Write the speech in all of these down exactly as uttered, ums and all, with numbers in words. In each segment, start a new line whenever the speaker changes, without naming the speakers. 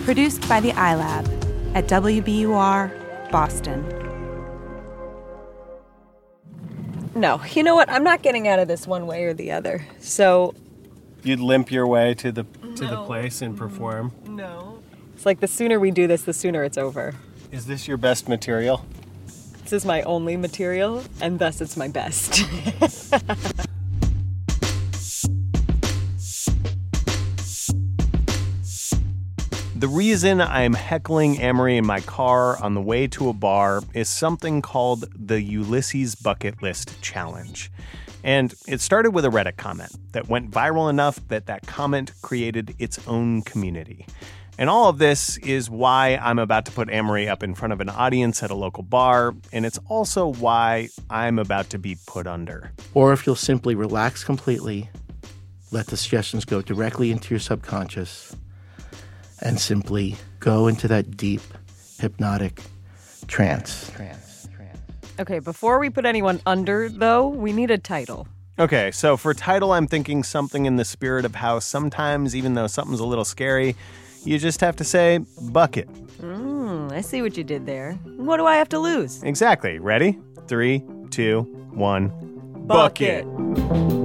Produced by the iLab at W B U R, Boston.
No, you know what? I'm not getting out of this one way or the other. So
you'd limp your way to the to no. the place and perform?
No. It's like the sooner we do this, the sooner it's over.
Is this your best material?
This is my only material, and thus it's my best.
The reason I'm heckling Amory in my car on the way to a bar is something called the Ulysses Bucket List Challenge. And it started with a Reddit comment that went viral enough that that comment created its own community. And all of this is why I'm about to put Amory up in front of an audience at a local bar, and it's also why I'm about to be put under.
Or if you'll simply relax completely, let the suggestions go directly into your subconscious, and simply go into that deep, hypnotic trance. Trance,
trance. Okay, before we put anyone under, though, we need a title.
Okay, so for title, I'm thinking something in the spirit of how sometimes, even though something's a little scary, you just have to say bucket.
Mm, I see what you did there. What do I have to lose?
Exactly. Ready? Three, two, one. Bucket. bucket.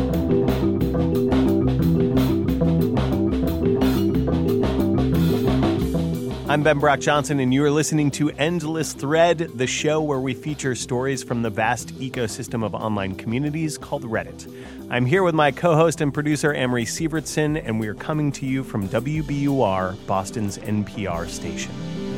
I'm Ben Brock Johnson, and you are listening to Endless Thread, the show where we feature stories from the vast ecosystem of online communities called Reddit. I'm here with my co-host and producer, Amory Sievertson, and we are coming to you from W B U R, Boston's N P R station.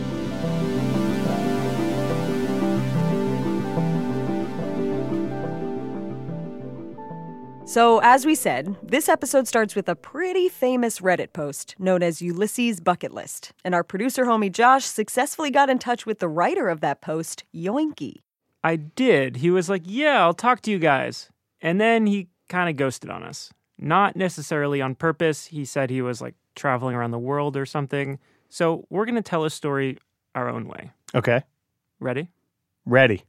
So, as we said, this episode starts with a pretty famous Reddit post known as Ulysses Bucket List. And our producer homie Josh successfully got in touch with the writer of that post, Yoinky.
I did. He was like, yeah, I'll talk to you guys. And then he kind of ghosted on us. Not necessarily on purpose. He said he was like traveling around the world or something. So we're going to tell his story our own way.
Okay.
Ready?
Ready.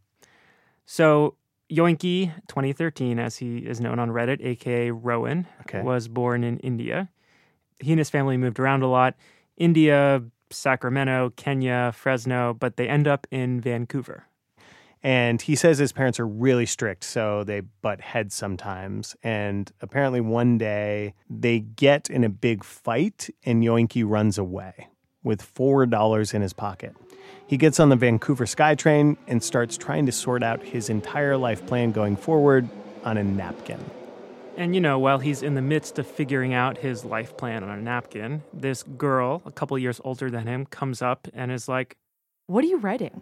So Yoinky, twenty thirteen, as he is known on Reddit, a k a. Rowan,
okay.
was born in India. He and his family moved around a lot. India, Sacramento, Kenya, Fresno, but they end up in Vancouver.
And he says his parents are really strict, so they butt heads sometimes. And apparently one day they get in a big fight and Yoinky runs away with four dollars in his pocket. He gets on the Vancouver SkyTrain and starts trying to sort out his entire life plan going forward on a napkin.
And, you know, while he's in the midst of figuring out his life plan on a napkin, this girl, a couple years older than him, comes up and is like,
"What are you writing?"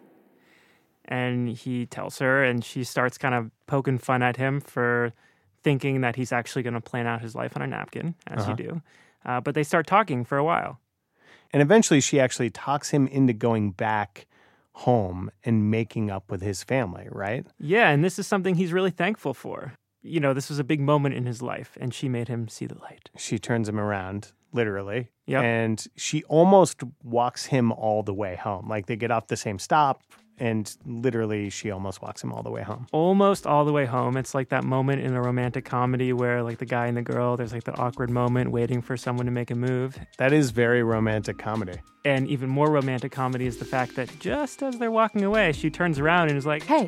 And he tells her, and she starts kind of poking fun at him for thinking that he's actually going to plan out his life on a napkin, as
uh-huh.
you do. Uh, but they start talking for a while.
And eventually she actually talks him into going back home and making up with his family, right?
Yeah, and this is something he's really thankful for. You know, this was a big moment in his life, and she made him see the light.
She turns him around, literally.
Yep.
And she almost walks him all the way home. Like, they get off the same stop, and literally she almost walks him all the way home.
Almost all the way home. It's like that moment in a romantic comedy where, like, the guy and the girl, there's like that awkward moment waiting for someone to make a move.
That is very romantic comedy.
And even more romantic comedy is the fact that just as they're walking away, she turns around and is like,
"Hey,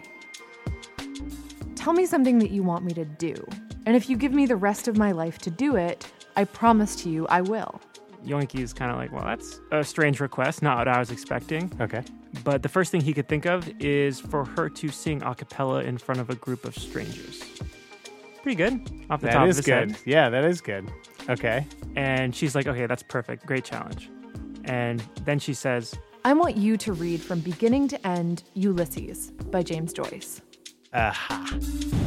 tell me something that you want me to do. And if you give me the rest of my life to do it, I promise to you I will."
Yoinky is kind of like, well, that's a strange request, not what I was expecting.
Okay.
But the first thing he could think of is for her to sing a cappella in front of a group of strangers. Pretty good, off the
that
top
is
of his
good.
head.
Yeah, that is good. Okay.
And she's like, okay, that's perfect. Great challenge. And then she says,
"I want you to read from beginning to end Ulysses by James Joyce."
Aha.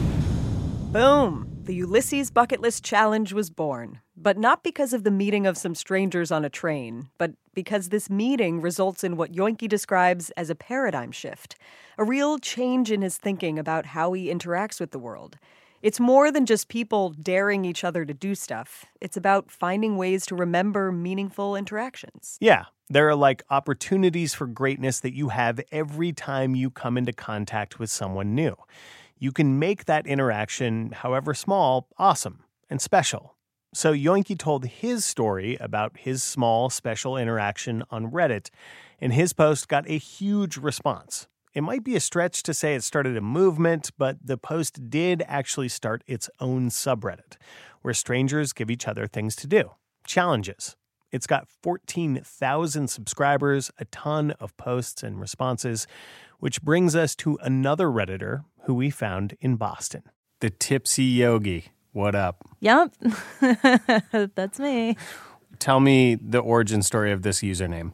Boom! The Ulysses Bucket List Challenge was born. But not because of the meeting of some strangers on a train, but because this meeting results in what Yoinky describes as a paradigm shift, a real change in his thinking about how he interacts with the world. It's more than just people daring each other to do stuff. It's about finding ways to remember meaningful interactions.
Yeah, there are like opportunities for greatness that you have every time you come into contact with someone new. You can make that interaction, however small, awesome and special. So Yoinky told his story about his small special interaction on Reddit, and his post got a huge response. It might be a stretch to say it started a movement, but the post did actually start its own subreddit, where strangers give each other things to do, challenges. It's got fourteen thousand subscribers, a ton of posts and responses, which brings us to another Redditor who we found in Boston. The Tipsy Yogi. What up?
Yep, that's me.
Tell me the origin story of this username.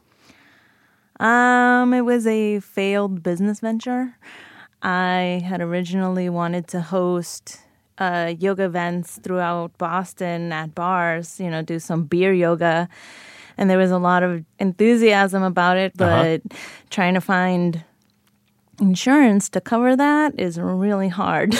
Um, it was a failed business venture. I had originally wanted to host uh, yoga events throughout Boston at bars, you know, do some beer yoga. And there was a lot of enthusiasm about it, but uh-huh. trying to find insurance to cover that is really hard.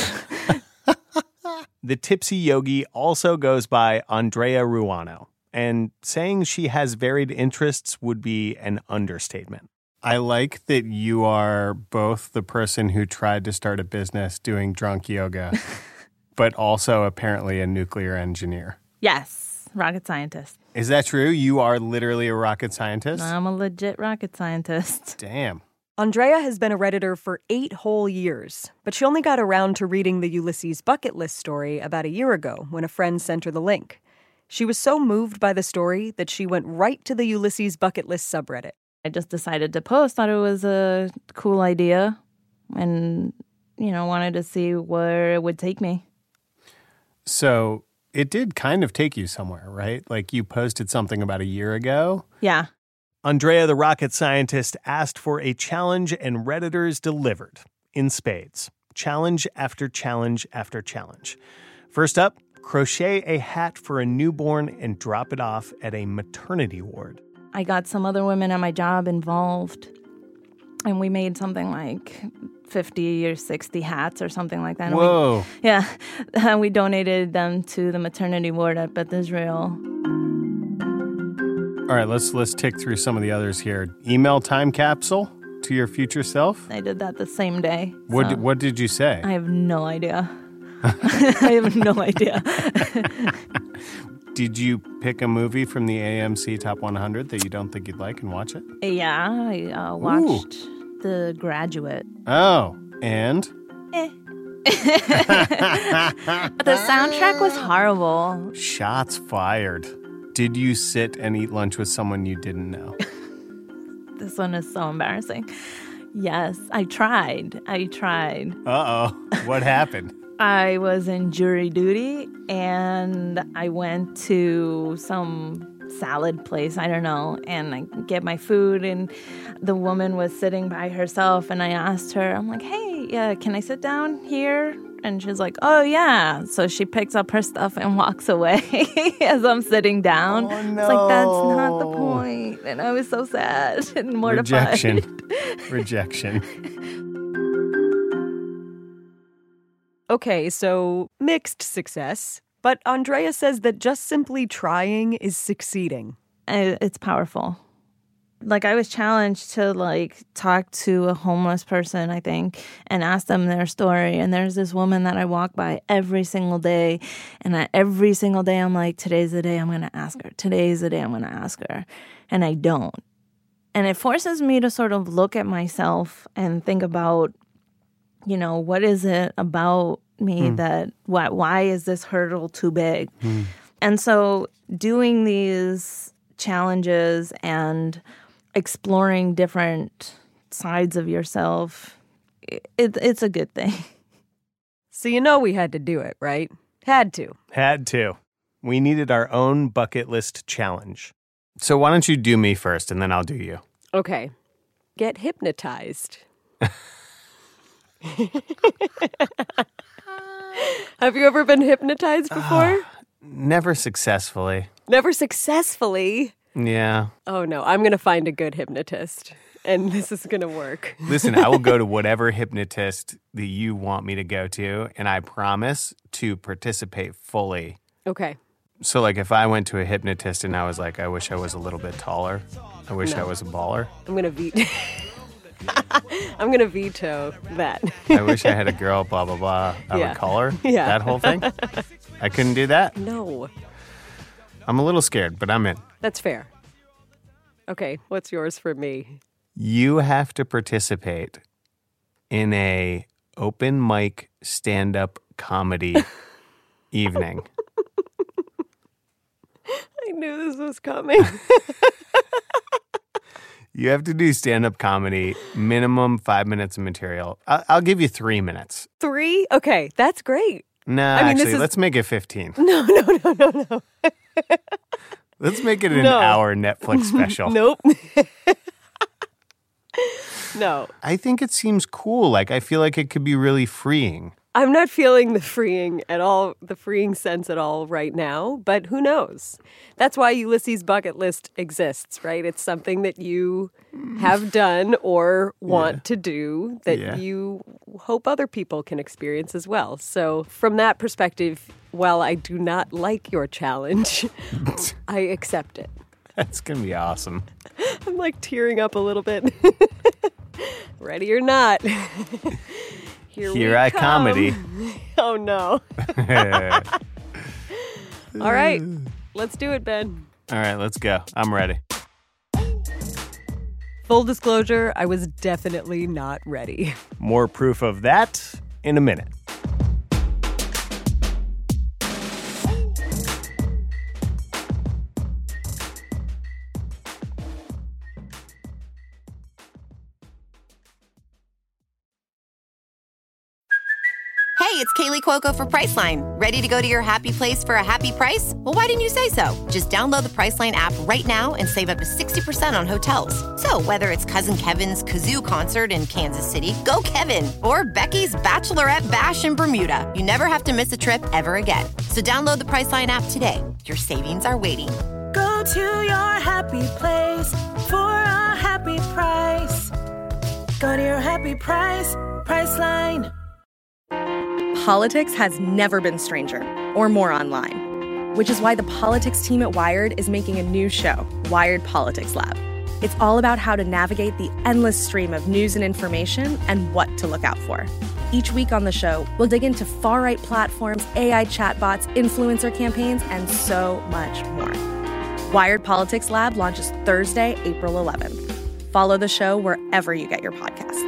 The Tipsy Yogi also goes by Andrea Ruano, and saying she has varied interests would be an understatement. I like that you are both the person who tried to start a business doing drunk yoga, but also apparently a nuclear engineer.
Yes, rocket scientist.
Is that true? You are literally a rocket scientist?
I'm a legit rocket scientist.
Damn.
Andrea has been a Redditor for eight whole years, but she only got around to reading the Ulysses bucket list story about a year ago when a friend sent her the link. She was so moved by the story that she went right to the Ulysses bucket list subreddit.
I just decided to post, thought it was a cool idea, and, you know, wanted to see where it would take me.
So it did kind of take you somewhere, right? Like you posted something about a year ago?
Yeah.
Andrea, the rocket scientist, asked for a challenge, and Redditors delivered in spades. Challenge after challenge after challenge. First up, crochet a hat for a newborn and drop it off at a maternity ward.
I got some other women at my job involved, and we made something like fifty or sixty hats or something like that.
Whoa.
And we, yeah. And we donated them to the maternity ward at Beth Israel.
All right, let's let's tick through some of the others here. Email time capsule to your future self.
I did that the same day.
What
so
did, what did you say?
I have no idea. I have no idea.
Did you pick a movie from the A M C Top one hundred that you don't think you'd like and watch it?
Yeah, I uh, watched Ooh. The Graduate.
Oh, and?
Eh. The soundtrack was horrible.
Shots fired. Did you sit and eat lunch with someone you didn't know?
This one is so embarrassing. Yes, I tried. I tried.
Uh-oh. What happened?
I was in jury duty, and I went to some salad place, I don't know, and I get my food, and the woman was sitting by herself, and I asked her, I'm like, hey, yeah, can I sit down here? And she's like, oh, yeah. So she picks up her stuff and walks away as I'm sitting down.
Oh, no.
It's like, that's not the point. And I was so sad and mortified.
Rejection. Rejection.
Okay, so mixed success. But Andrea says that just simply trying is succeeding.
It's powerful. Like, I was challenged to, like, talk to a homeless person, I think, and ask them their story. And there's this woman that I walk by every single day. And I, every single day, I'm like, today's the day I'm going to ask her. Today's the day I'm going to ask her. And I don't. And it forces me to sort of look at myself and think about, you know, what is it about me mm. that, why, why is this hurdle too big? Mm. And so doing these challenges and exploring different sides of yourself, it, it's a good thing.
So you know we had to do it, right? Had to.
Had to. We needed our own bucket list challenge. So why don't you do me first, and then I'll do you.
Okay. Get hypnotized. Have you ever been hypnotized before?
Uh, never successfully.
Never successfully?
Yeah.
Oh, no. I'm going to find a good hypnotist, and this is going to work.
Listen, I will go to whatever hypnotist that you want me to go to, and I promise to participate fully.
Okay.
So, like, if I went to a hypnotist and I was like, I wish I was a little bit taller. I wish no. I was a baller.
I'm going to veto. I'm going to veto that.
I wish I had a girl, blah, blah, blah. I
yeah.
would call her.
Yeah.
That whole thing? I couldn't do that?
No.
I'm a little scared, but I'm in.
That's fair. Okay, what's yours for me?
You have to participate in a open mic stand-up comedy evening.
I knew this was coming.
You have to do stand-up comedy, minimum five minutes of material. I- I'll give you three minutes.
Three? Okay, that's great.
No,
I mean, this
actually,
is-
let's make it fifteen.
No, no, no, no, no.
Let's make it an
No.
hour Netflix special.
Nope. No.
I think it seems cool. Like, I feel like it could be really freeing.
I'm not feeling the freeing at all, the freeing sense at all right now, but who knows? That's why Ulysses Bucket List exists, right? It's something that you have done or want
Yeah.
to do that
Yeah.
you hope other people can experience as well. So from that perspective, while I do not like your challenge, I accept it.
That's going to be awesome.
I'm like tearing up a little bit. Ready or not. Here,
Here
we
I
come.
comedy.
Oh, no. All right. Let's do it, Ben.
All right, let's go. I'm ready.
Full disclosure, I was definitely not ready.
More proof of that in a minute.
Hey, it's Kaylee Cuoco for Priceline. Ready to go to your happy place for a happy price? Well, why didn't you say so? Just download the Priceline app right now and save up to sixty percent on hotels. So whether it's Cousin Kevin's Kazoo Concert in Kansas City, go Kevin, or Becky's Bachelorette Bash in Bermuda, you never have to miss a trip ever again. So download the Priceline app today. Your savings are waiting.
Go to your happy place for a happy price. Go to your happy price, Priceline.
Politics has never been stranger or more online, which is why the politics team at Wired is making a new show, Wired Politics Lab. It's all about how to navigate the endless stream of news and information and what to look out for. Each week on the show, we'll dig into far-right platforms, A I chatbots, influencer campaigns, and so much more. Wired Politics Lab launches Thursday, April eleventh. Follow the show wherever you get your podcasts.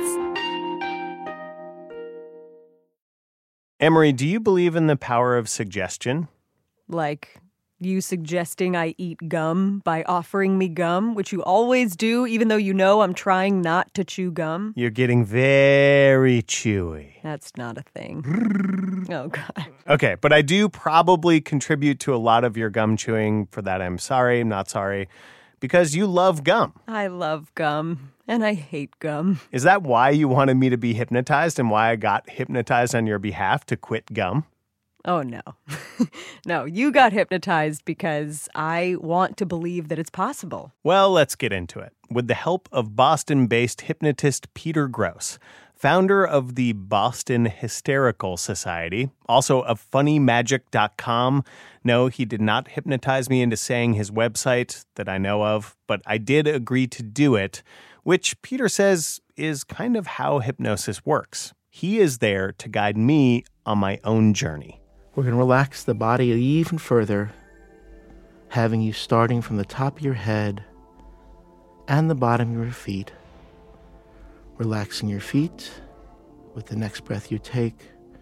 Emery, do you believe in the power of suggestion?
Like you suggesting I eat gum by offering me gum, which you always do, even though you know I'm trying not to chew gum.
You're getting very chewy.
That's not a thing. Oh, God.
Okay, but I do probably contribute to a lot of your gum chewing. For that, I'm sorry, I'm not sorry. Because you love gum.
I love gum, and I hate gum.
Is that why you wanted me to be hypnotized and why I got hypnotized on your behalf to quit gum?
Oh, no. No, you got hypnotized because I want to believe that it's possible.
Well, let's get into it. With the help of Boston-based hypnotist Peter Gross, founder of the Boston Hysterical Society, also of funny magic dot com. No, he did not hypnotize me into saying his website that I know of, but I did agree to do it, which Peter says is kind of how hypnosis works. He is there to guide me on my own journey.
We're going to relax the body even further, having you starting from the top of your head and the bottom of your feet, relaxing your feet with the next breath you take.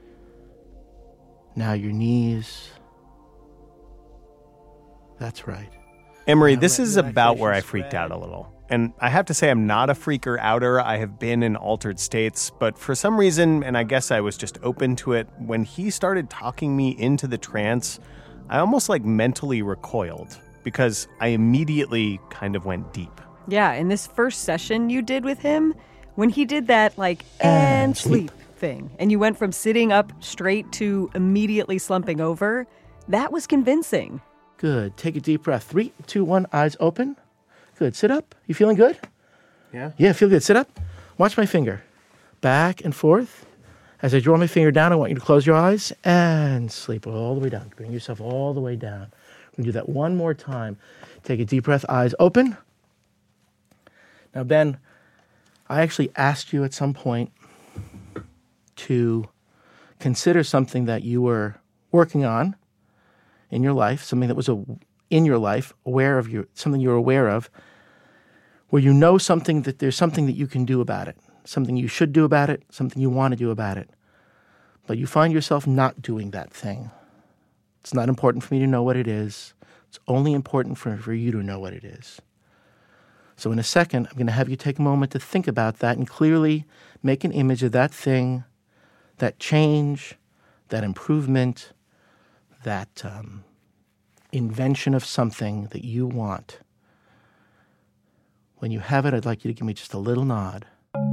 Now your knees. That's right.
Emery,
Now
this
let
is about where I
relaxation
freaked
spread.
out a little. And I have to say, I'm not a freaker outer. I have been in altered states, but for some reason, and I guess I was just open to it, when he started talking me into the trance, I almost like mentally recoiled because I immediately kind of went deep.
Yeah, in this first session you did with him, when he did that, like, and,
And
sleep.
sleep.
thing, and you went from sitting up straight to immediately slumping over, that was convincing.
Good. Take a deep breath. Three, two, one, eyes open. Good. Sit up. You feeling good?
Yeah.
Yeah, feel good. Sit up. Watch my finger. Back and forth. As I draw my finger down, I want you to close your eyes and sleep all the way down. Bring yourself all the way down. We're going to do that one more time. Take a deep breath. Eyes open. Now, Ben, I actually asked you at some point to consider something that you were working on in your life, something that was a, in your life, aware of your, something you're aware of, where you know something that there's something that you can do about it, something you should do about it, something you want to do about it. But you find yourself not doing that thing. It's not important for me to know what it is. It's only important for, for you to know what it is. So in a second, I'm going to have you take a moment to think about that and clearly make an image of that thing, that change, that improvement, that um, invention of something that you want. When you have it, I'd like you to give me just a little nod.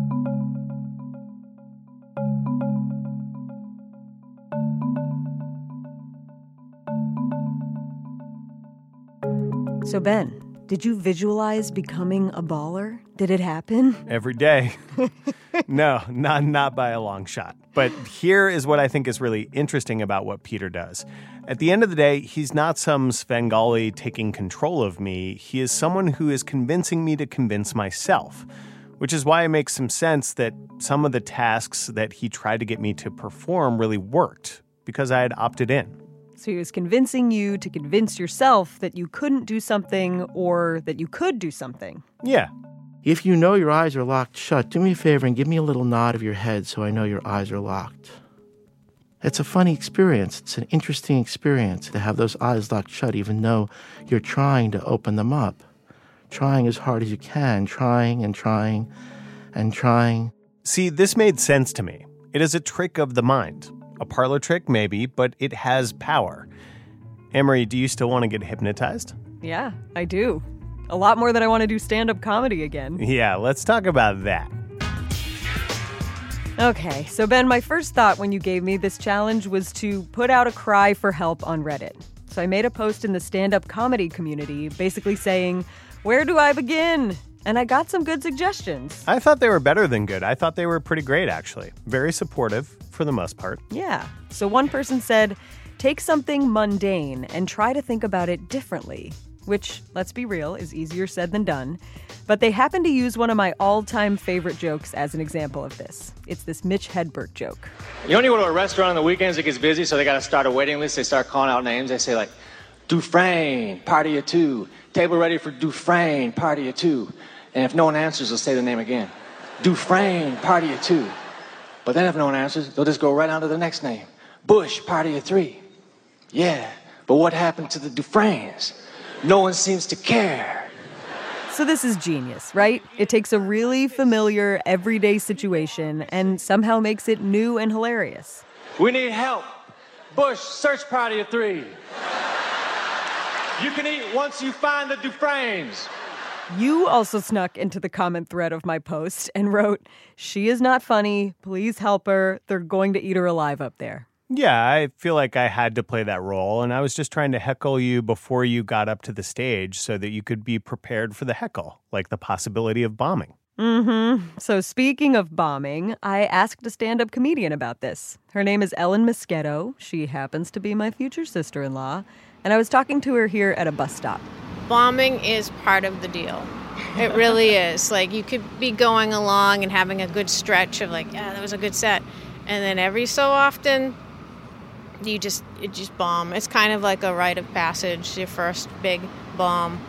So, Ben, did you visualize becoming a baller? Did it happen?
Every day. No, not, not by a long shot. But here is what I think is really interesting about what Peter does. At the end of the day, he's not some Svengali taking control of me. He is someone who is convincing me to convince myself, which is why it makes some sense that some of the tasks that he tried to get me to perform really worked, because I had opted in.
So he was convincing you to convince yourself that you couldn't do something or that you could do something.
Yeah.
If you know your eyes are locked shut, do me a favor and give me a little nod of your head so I know your eyes are locked. It's a funny experience. It's an interesting experience to have those eyes locked shut even though you're trying to open them up. Trying as hard as you can, trying and trying and trying.
See, this made sense to me. It is a trick of the mind. A parlor trick, maybe, but it has power. Amory, do you still want to get hypnotized?
Yeah, I do. A lot more than I want to do stand-up comedy again.
Yeah, let's talk about that.
Okay, so Ben, my first thought when you gave me this challenge was to put out a cry for help on Reddit. So I made a post in the stand-up comedy community basically saying, where do I begin? And I got some good suggestions.
I thought they were better than good. I thought they were pretty great, actually. Very supportive, for the most part.
Yeah. So one person said, take something mundane and try to think about it differently. Which, let's be real, is easier said than done. But they happen to use one of my all-time favorite jokes as an example of this. It's this Mitch Hedberg joke.
You only go to a restaurant on the weekends, it gets busy, so they got to start a waiting list. They start calling out names. They say, like, Dufresne, party of two. Table ready for Dufresne, party of two. And if no one answers, they'll say the name again. Dufresne, party of two. But then if no one answers, they'll just go right on to the next name. Bush, party of three. Yeah, but what happened to the Dufresnes? No one seems to care.
So this is genius, right? It takes a really familiar, everyday situation and somehow makes it new and hilarious.
We need help. Bush, search party of three. You can eat once you find the Dufresnes.
You also snuck into the comment thread of my post and wrote, she is not funny. Please help her. They're going to eat her alive up there.
Yeah, I feel like I had to play that role, and I was just trying to heckle you before you got up to the stage so that you could be prepared for the heckle, like the possibility of bombing.
Mm-hmm. So speaking of bombing, I asked a stand-up comedian about this. Her name is Ellen Moschetto. She happens to be my future sister-in-law, and I was talking to her here at a bus stop.
Bombing is part of the deal. It really is. Like, you could be going along and having a good stretch of like, yeah, that was a good set. And then every so often, you just, it just bomb. It's kind of like a rite of passage, your first big bomb.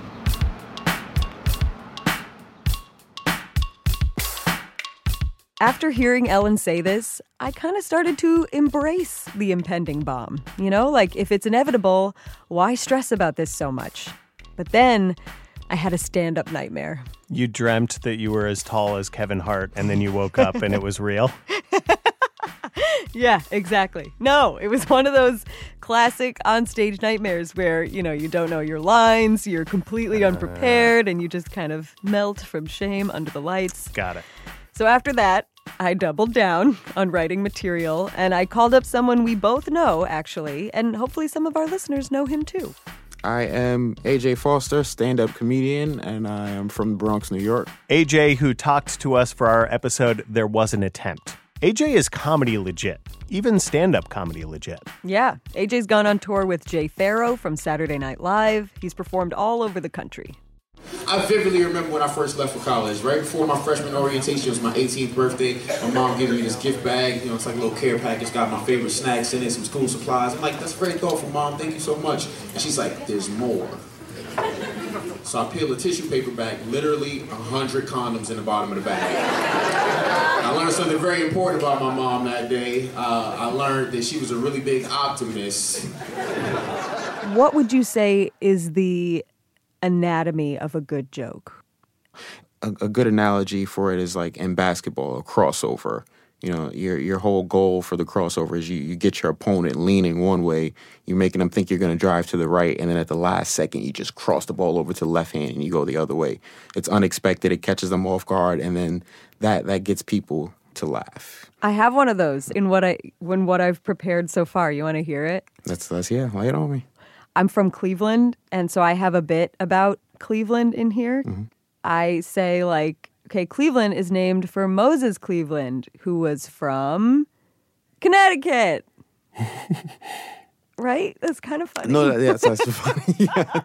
After hearing Ellen say this, I kind of started to embrace the impending bomb. You know, like, if it's inevitable, why stress about this so much? But then I had a stand-up nightmare.
You dreamt that you were as tall as Kevin Hart, and then you woke up and it was real?
Yeah, exactly. No, it was one of those classic onstage nightmares where, you know, you don't know your lines, you're completely unprepared, and you just kind of melt from shame under the lights.
Got it.
So after that, I doubled down on writing material, and I called up someone we both know, actually, and hopefully some of our listeners know him too.
I am A J Foster, stand-up comedian, and I am from the Bronx, New York.
A J, who talked to us for our episode, There Was an Attempt. A J is comedy legit, even stand-up comedy legit.
Yeah, A J's gone on tour with Jay Pharoah from Saturday Night Live. He's performed all over the country.
I vividly remember when I first left for college. Right before my freshman orientation, it was my eighteenth birthday. My mom gave me this gift bag. You know, it's like a little care package. Got my favorite snacks in it, some school supplies. I'm like, that's very thoughtful, Mom. Thank you so much. And she's like, there's more. So I peel the tissue paper back, literally a hundred condoms in the bottom of the bag. I learned something very important about my mom that day. Uh, I learned that she was a really big optimist.
What would you say is the anatomy of a good joke?
A, a good analogy for it is like in basketball, a crossover. You know, your your whole goal for the crossover is you, you get your opponent leaning one way, you're making them think you're going to drive to the right, and then at the last second, you just cross the ball over to the left hand and you go the other way. It's unexpected, it catches them off guard, and then that, that gets people to laugh.
I have one of those in what I when what I've prepared so far. You want to hear it?
That's, that's yeah, lay it on me.
I'm from Cleveland, and so I have a bit about Cleveland in here. Mm-hmm. I say, like, okay, Cleveland is named for Moses Cleveland, who was from Connecticut. Right? That's kind of funny.
No, that, yeah, that's funny. Yeah.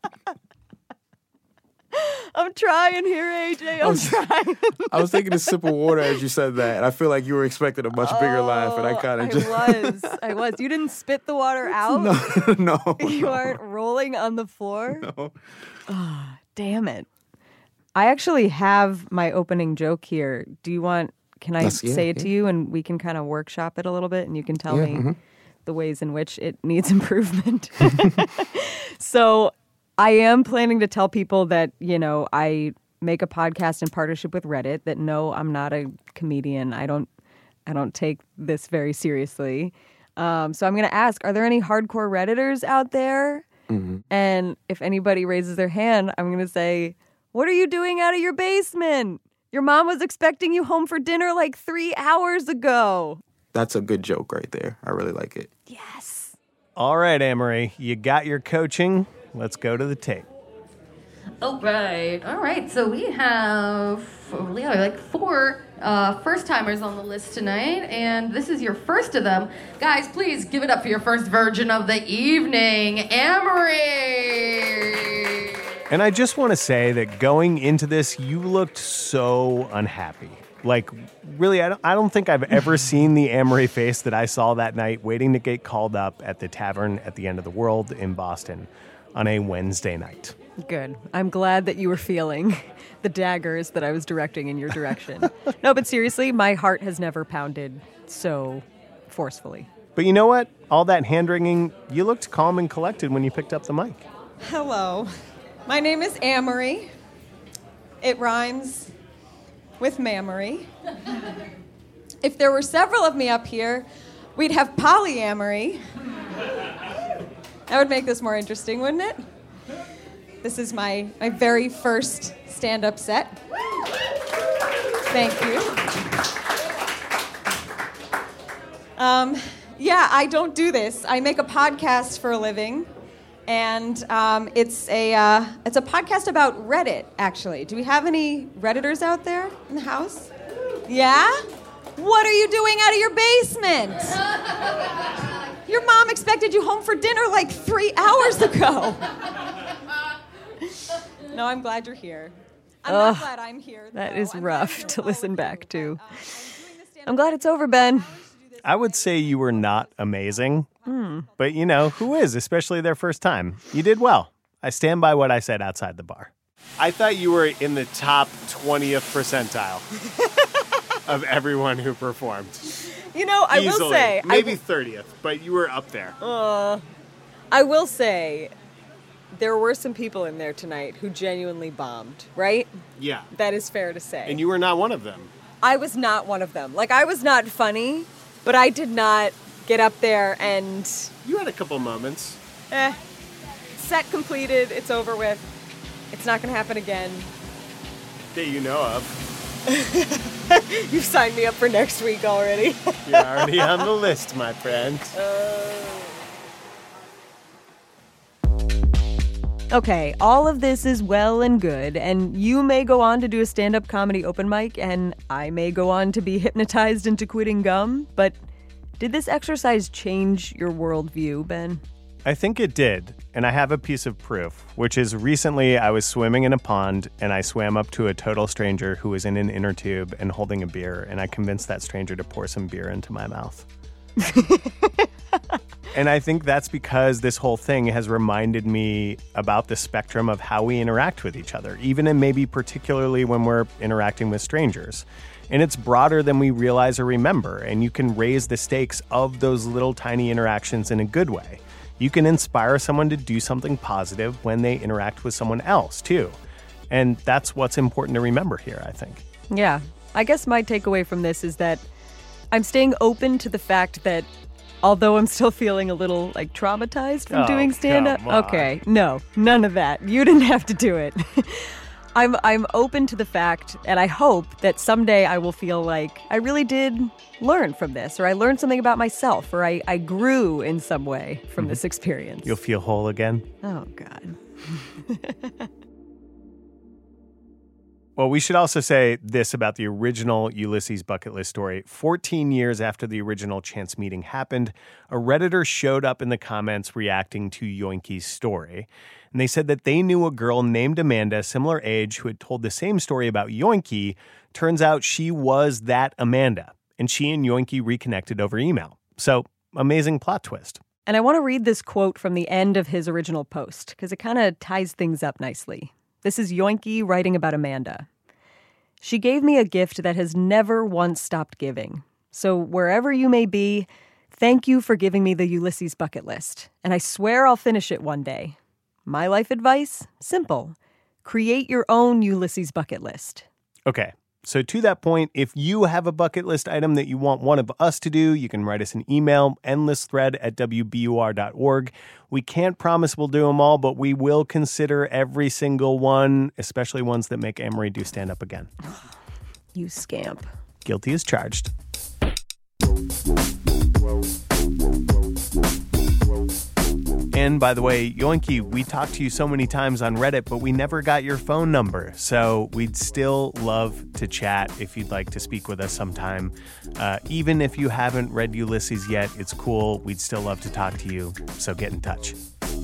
I'm trying here, A J. I'm I was, trying.
I was taking a sip of water as you said that, and I feel like you were expecting a much bigger
oh,
laugh, and I kind of just...
I was. I was. You didn't spit the water out?
No, no.
You
no.
aren't rolling on the floor?
No.
Oh, damn it. I actually have my opening joke here. Do you want, can I
That's, yeah,
say it
yeah.
to you and we can kind of workshop it a little bit and you can tell
yeah,
me
mm-hmm.
the ways in which it needs improvement? So I am planning to tell people that, you know, I make a podcast in partnership with Reddit, that no, I'm not a comedian. I don't, I don't take this very seriously. Um, so I'm going to ask, are there any hardcore Redditors out there?
Mm-hmm.
And if anybody raises their hand, I'm going to say, what are you doing out of your basement? Your mom was expecting you home for dinner like three hours ago.
That's a good joke right there. I really like it.
Yes.
All right, Amory, you got your coaching. Let's go to the tape.
All right. All right. So we have, we have like four uh, first-timers on the list tonight, and this is your first of them. Guys, please give it up for your first virgin of the evening, Amory.
And I just want to say that going into this, you looked so unhappy. Like, really, I don't, I don't think I've ever seen the Amory face that I saw that night waiting to get called up at the tavern at the end of the world in Boston on a Wednesday night.
Good. I'm glad that you were feeling the daggers that I was directing in your direction. No, but seriously, my heart has never pounded so forcefully.
But you know what? All that hand-wringing, you looked calm and collected when you picked up the mic.
Hello. My name is Amory. It rhymes with mammary. If there were several of me up here, we'd have polyamory. That would make this more interesting, wouldn't it? This is my, my very first stand-up set. Thank you. Um, yeah, I don't do this. I make a podcast for a living. And um, it's a uh, it's a podcast about Reddit, actually. Do we have any Redditors out there in the house? Yeah? What are you doing out of your basement? Your mom expected you home for dinner like three hours ago. No, I'm glad you're here. I'm
Ugh,
not glad I'm here.
That
though.
is
I'm
rough to listen back to. I'm glad it's over, Ben.
I would say you were not amazing.
Mm.
But, you know, who is, especially their first time? You did well. I stand by what I said outside the bar. I thought you were in the top twentieth percentile of everyone who performed.
You know, I
Easily.
will say...
Maybe
I,
thirtieth, but you were up there.
Uh, I will say there were some people in there tonight who genuinely bombed, right?
Yeah.
That is fair to say.
And you were not one of them.
I was not one of them. Like, I was not funny, but I did not get up there and...
You had a couple moments.
Eh. Set completed. It's over with. It's not going to happen again.
That you know of.
You've signed me up for next week already.
You're already on the list, my friend.
Uh... Okay, all of this is well and good, and you may go on to do a stand-up comedy open mic, and I may go on to be hypnotized into quitting gum, but did this exercise change your worldview, Ben?
I think it did, and I have a piece of proof, which is recently I was swimming in a pond, and I swam up to a total stranger who was in an inner tube and holding a beer, and I convinced that stranger to pour some beer into my mouth. And I think that's because this whole thing has reminded me about the spectrum of how we interact with each other, even and maybe particularly when we're interacting with strangers. And it's broader than we realize or remember, and you can raise the stakes of those little tiny interactions in a good way. You can inspire someone to do something positive when they interact with someone else, too. And that's what's important to remember here, I think.
Yeah. I guess my takeaway from this is that I'm staying open to the fact that although I'm still feeling a little, like, traumatized from
Oh,
doing stand-up.
come on.
Okay, no, none of that. You didn't have to do it. I'm I'm open to the fact, and I hope that someday I will feel like I really did learn from this, or I learned something about myself, or I, I grew in some way from this experience.
You'll feel whole again.
Oh, God.
Well, we should also say this about the original Ulysses bucket list story. fourteen years after the original chance meeting happened, a Redditor showed up in the comments reacting to Yoinky's story. And they said that they knew a girl named Amanda, similar age, who had told the same story about Yoinky. Turns out she was that Amanda, and she and Yoinky reconnected over email. So, amazing plot twist.
And I want to read this quote from the end of his original post, because it kind of ties things up nicely. This is Yoinky writing about Amanda. She gave me a gift that has never once stopped giving. So wherever you may be, thank you for giving me the Ulysses bucket list. And I swear I'll finish it one day. My life advice? Simple. Create your own Ulysses bucket list.
Okay, so to that point, if you have a bucket list item that you want one of us to do, you can write us an email, endlessthread at w b u r dot org. We can't promise we'll do them all, but we will consider every single one, especially ones that make Amory do stand-up again.
You scamp.
Guilty as charged. And by the way, Yoinky, we talked to you so many times on Reddit, but we never got your phone number. So we'd still love to chat if you'd like to speak with us sometime. Uh, even if you haven't read Ulysses yet, it's cool. We'd still love to talk to you. So get in touch.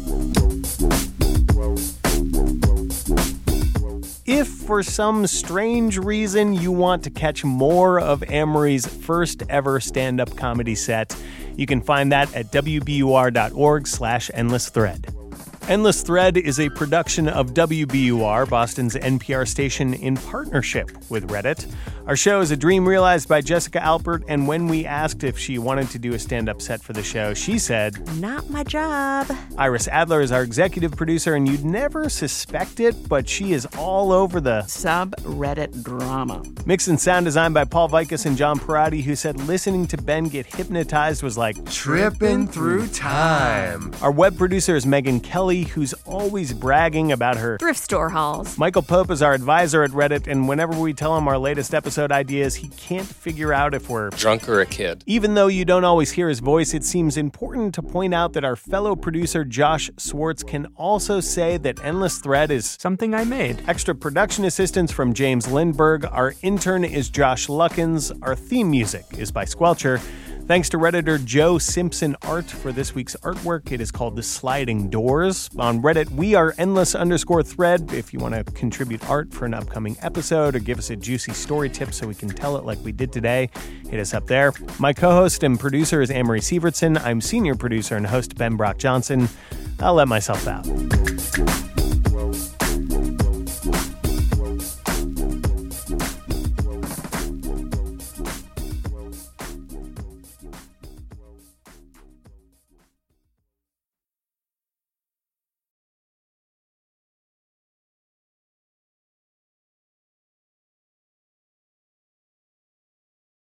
If for some strange reason you want to catch more of Amory's first ever stand-up comedy set, you can find that at w b u r dot org slash endless thread. Endless Thread is a production of W B U R, Boston's N P R station, in partnership with Reddit. Our show is a dream realized by Jessica Alpert, and when we asked if she wanted to do a stand-up set for the show, she said,
Not my job.
Iris Adler is our executive producer, and you'd never suspect it, but she is all over the
subreddit drama.
Mix and sound design by Paul Vikas and John Parati, who said listening to Ben get hypnotized was like
tripping through time.
Our web producer is Megan Kelly, who's always bragging about her
thrift store hauls.
Michael Pope is our advisor at Reddit, and whenever we tell him our latest episode ideas, he can't figure out if we're
drunk or a kid.
Even though you don't always hear his voice, it seems important to point out that our fellow producer Josh Swartz can also say that Endless Thread is
something I made.
Extra production assistance from James Lindberg. Our intern is Josh Luckins. Our theme music is by Squelcher. Thanks to Redditor Joe Simpson Art for this week's artwork. It is called The Sliding Doors. On Reddit, we are endless underscore thread. If you want to contribute art for an upcoming episode or give us a juicy story tip so we can tell it like we did today, hit us up there. My co-host and producer is Amory Sievertson. I'm senior producer and host Ben Brock Johnson. I'll let myself out.